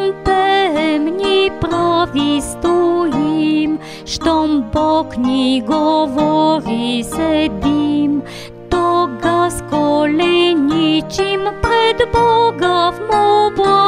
пеем и прави стоим, щом Бог ни говори, седим. Тога с коленичим пред Бога в молба